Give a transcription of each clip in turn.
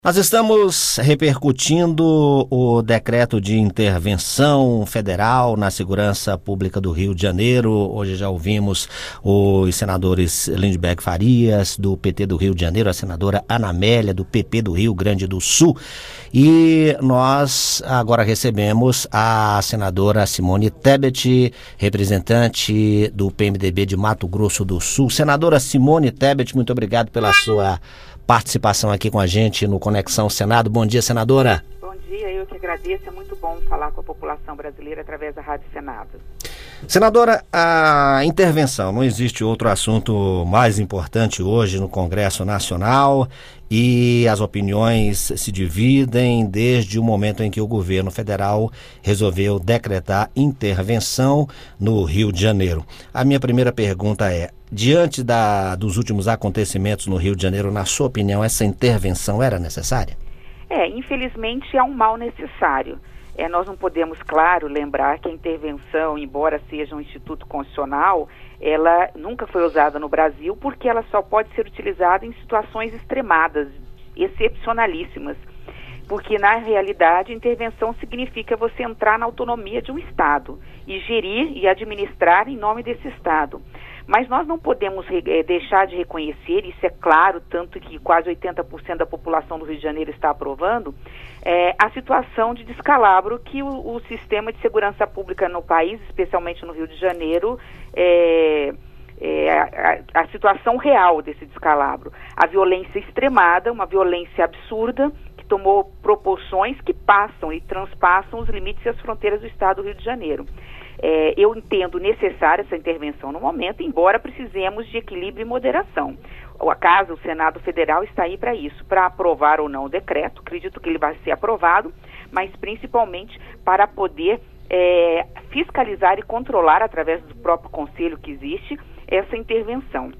Nós estamos repercutindo o decreto de intervenção federal na segurança pública do Rio de Janeiro. Hoje já ouvimos os senadores Lindbergh Farias, do PT do Rio de Janeiro, a senadora Ana Amélia, do PP do Rio Grande do Sul. E nós agora recebemos a senadora Simone Tebet, representante do PMDB de Mato Grosso do Sul. Senadora Simone Tebet, muito obrigado pela sua participação aqui com a gente no Conexão Senado. Bom dia, senadora. Bom dia, eu que agradeço. É muito bom falar com a população brasileira através da Rádio Senado. Senadora, a intervenção, não existe outro assunto mais importante hoje no Congresso Nacional e as opiniões se dividem desde o momento em que o governo federal resolveu decretar intervenção no Rio de Janeiro. A minha primeira pergunta é: diante dos últimos acontecimentos no Rio de Janeiro, na sua opinião, essa intervenção era necessária? Infelizmente é um mal necessário. Nós não podemos, claro, lembrar que a intervenção, embora seja um instituto constitucional, ela nunca foi usada no Brasil porque ela só pode ser utilizada em situações extremadas, excepcionalíssimas. Porque, na realidade, intervenção significa você entrar na autonomia de um Estado e gerir e administrar em nome desse Estado. Mas nós não podemos deixar de reconhecer, isso é claro, tanto que quase 80% da população do Rio de Janeiro está aprovando, a situação de descalabro que o sistema de segurança pública no país, especialmente no Rio de Janeiro, a situação real desse descalabro. A violência extremada, uma violência absurda, que tomou proporções que passam e transpassam os limites e as fronteiras do Estado do Rio de Janeiro. Eu entendo necessária essa intervenção no momento, embora precisemos de equilíbrio e moderação. O Senado Federal está aí para isso, para aprovar ou não o decreto. Acredito que ele vai ser aprovado, mas principalmente para poder fiscalizar e controlar, através do próprio conselho que existe, essa intervenção.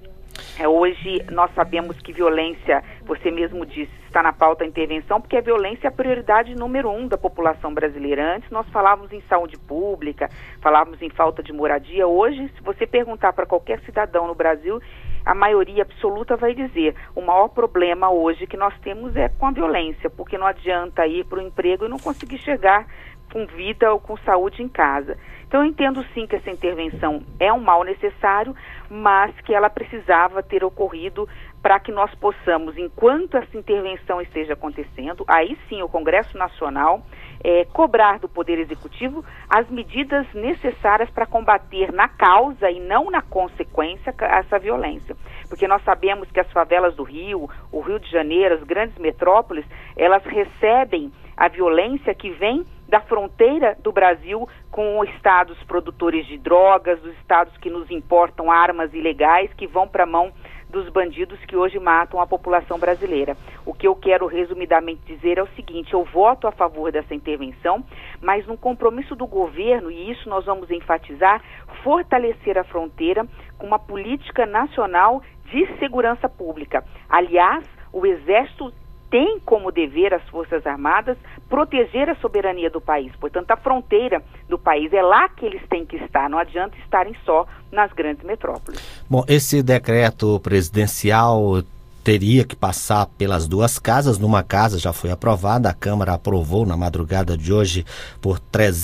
Hoje nós sabemos que violência, você mesmo disse, está na pauta da intervenção, porque a violência é a prioridade número 1 da população brasileira. Antes nós falávamos em saúde pública, falávamos em falta de moradia. Hoje, se você perguntar para qualquer cidadão no Brasil, a maioria absoluta vai dizer: o maior problema hoje que nós temos é com a violência, porque não adianta ir para o emprego e não conseguir chegar com vida ou com saúde em casa. Então eu entendo sim que essa intervenção é um mal necessário, mas que ela precisava ter ocorrido para que nós possamos, enquanto essa intervenção esteja acontecendo, aí sim o Congresso Nacional cobrar do Poder Executivo as medidas necessárias para combater na causa e não na consequência essa violência. Porque nós sabemos que as favelas do Rio, o Rio de Janeiro, as grandes metrópoles, elas recebem a violência que vem da fronteira do Brasil com os estados produtores de drogas, dos estados que nos importam armas ilegais que vão para a mão dos bandidos que hoje matam a população brasileira. O que eu quero resumidamente dizer é o seguinte: eu voto a favor dessa intervenção, mas num compromisso do governo, e isso nós vamos enfatizar, fortalecer a fronteira com uma política nacional de segurança pública. Aliás, o Exército tem como dever as Forças Armadas proteger a soberania do país. Portanto, a fronteira do país é lá que eles têm que estar. Não adianta estarem só nas grandes metrópoles. Bom, esse decreto presidencial teria que passar pelas duas casas. Numa casa já foi aprovada, a Câmara aprovou na madrugada de hoje por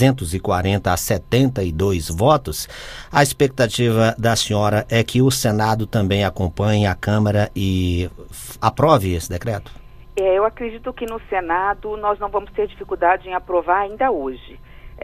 340 a 72 votos. A expectativa da senhora é que o Senado também acompanhe a Câmara e aprove esse decreto? Eu acredito que no Senado nós não vamos ter dificuldade em aprovar ainda hoje.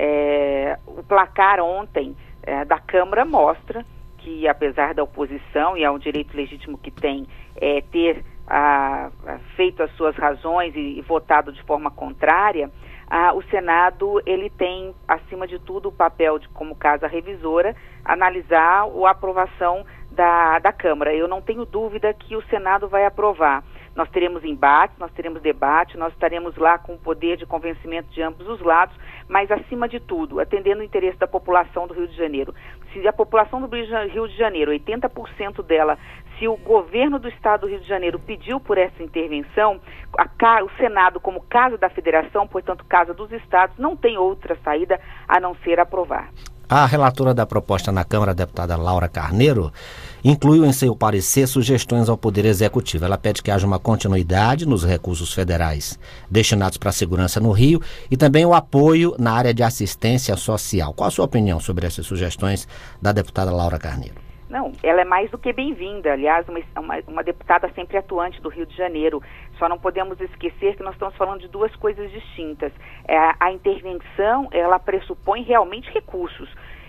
O placar ontem da Câmara mostra que, apesar da oposição, e é um direito legítimo que tem, ter feito as suas razões e votado de forma contrária, o Senado ele tem, acima de tudo, o papel de, como casa revisora, analisar a aprovação da Câmara. Eu não tenho dúvida que o Senado vai aprovar. Nós teremos embates, nós teremos debate, nós estaremos lá com o poder de convencimento de ambos os lados, mas, acima de tudo, atendendo o interesse da população do Rio de Janeiro. Se a população do Rio de Janeiro, 80% dela, se o governo do Estado do Rio de Janeiro pediu por essa intervenção, o Senado, como casa da Federação, portanto, casa dos Estados, não tem outra saída a não ser aprovar. A relatora da proposta na Câmara, a deputada Laura Carneiro, incluiu em seu parecer sugestões ao Poder Executivo. Ela pede que haja uma continuidade nos recursos federais destinados para a segurança no Rio e também o apoio na área de assistência social. Qual a sua opinião sobre essas sugestões da deputada Laura Carneiro? Não, ela é mais do que bem-vinda. Aliás, uma deputada sempre atuante do Rio de Janeiro. Só não podemos esquecer que nós estamos falando de duas coisas distintas. A intervenção, ela pressupõe realmente recursos.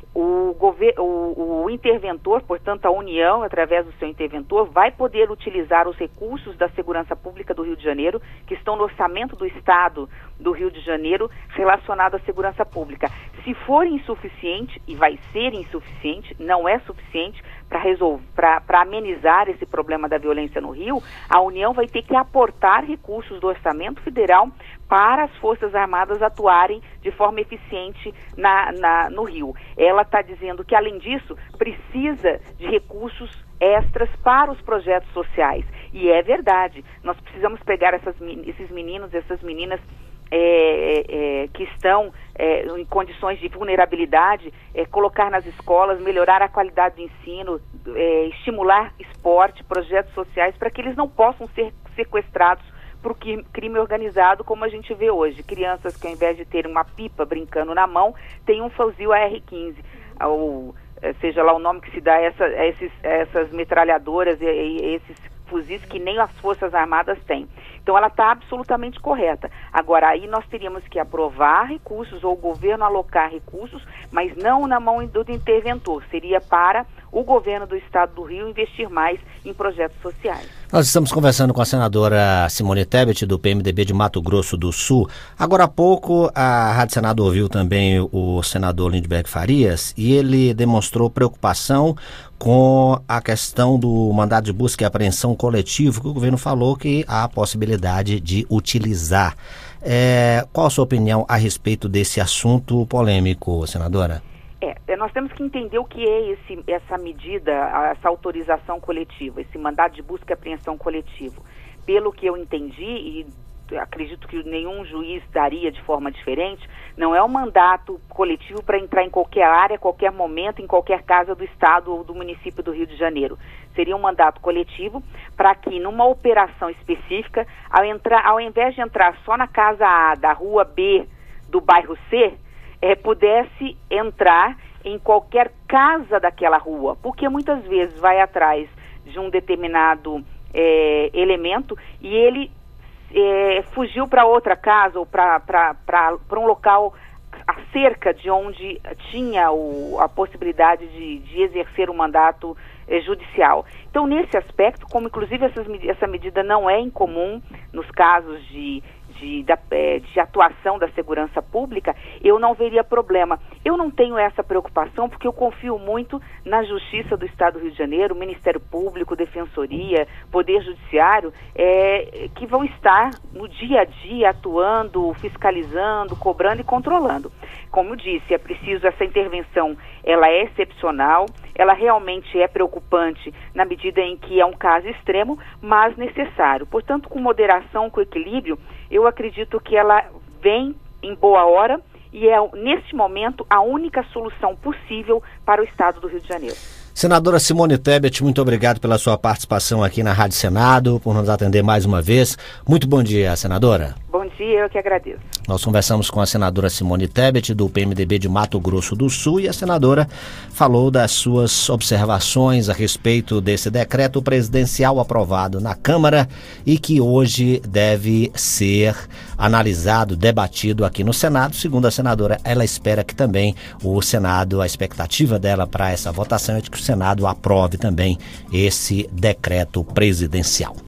O interventor, portanto a União, através do seu interventor, vai poder utilizar os recursos da segurança pública do Rio de Janeiro, que estão no orçamento do Estado do Rio de Janeiro, relacionado à segurança pública. Se for insuficiente, e vai ser insuficiente, não é suficiente para amenizar esse problema da violência no Rio, a União vai ter que aportar recursos do orçamento federal para as Forças Armadas atuarem de forma eficiente no Rio. Ela está dizendo que, além disso, precisa de recursos extras para os projetos sociais. E é verdade, nós precisamos pegar esses meninos, essas meninas que estão em condições de vulnerabilidade, colocar nas escolas, melhorar a qualidade do ensino, estimular esporte, projetos sociais, para que eles não possam ser sequestrados para o crime organizado, como a gente vê hoje. Crianças que, ao invés de terem uma pipa brincando na mão, têm um fuzil AR-15, ou seja lá o nome que se dá a essas metralhadoras e esses fuzis que nem as Forças Armadas têm. Então ela está absolutamente correta. Agora, aí nós teríamos que aprovar recursos, ou o governo alocar recursos, mas não na mão do interventor. Seria para o governo do Estado do Rio investir mais em projetos sociais. Nós estamos conversando com a senadora Simone Tebet, do PMDB de Mato Grosso do Sul. Agora há pouco, a Rádio Senado ouviu também o senador Lindbergh Farias, e ele demonstrou preocupação com a questão do mandado de busca e apreensão coletivo, que o governo falou que há a possibilidade de utilizar. Qual a sua opinião a respeito desse assunto polêmico, senadora? Nós temos que entender o que é essa medida, essa autorização coletiva, esse mandado de busca e apreensão coletivo. Pelo que eu entendi, e acredito que nenhum juiz daria de forma diferente, não é um mandato coletivo para entrar em qualquer área, qualquer momento, em qualquer casa do Estado ou do município do Rio de Janeiro. Seria um mandato coletivo para que, numa operação específica, ao invés de entrar só na casa A, da rua B, do bairro C, pudesse entrar em qualquer casa daquela rua, porque muitas vezes vai atrás de um determinado elemento e ele fugiu para outra casa ou para um local acerca de onde tinha a possibilidade de exercer o mandato judicial. Então, nesse aspecto, como inclusive essa medida não é incomum nos casos de atuação da segurança pública, eu não veria problema. Eu não tenho essa preocupação porque eu confio muito na Justiça do Estado do Rio de Janeiro, Ministério Público, Defensoria, Poder Judiciário, que vão estar no dia a dia atuando, fiscalizando, cobrando e controlando. Como eu disse, é preciso, essa intervenção, ela é excepcional, ela realmente é preocupante na medida em que é um caso extremo, mas necessário. Portanto, com moderação, com equilíbrio, eu acredito que ela vem em boa hora e é, neste momento, a única solução possível para o Estado do Rio de Janeiro. Senadora Simone Tebet, muito obrigado pela sua participação aqui na Rádio Senado, por nos atender mais uma vez. Muito bom dia, senadora. Bom dia, eu que agradeço. Nós conversamos com a senadora Simone Tebet, do PMDB de Mato Grosso do Sul, e a senadora falou das suas observações a respeito desse decreto presidencial aprovado na Câmara e que hoje deve ser analisado, debatido aqui no Senado. Segundo a senadora, ela espera que também o Senado, a expectativa dela para essa votação é de que o Senado aprove também esse decreto presidencial.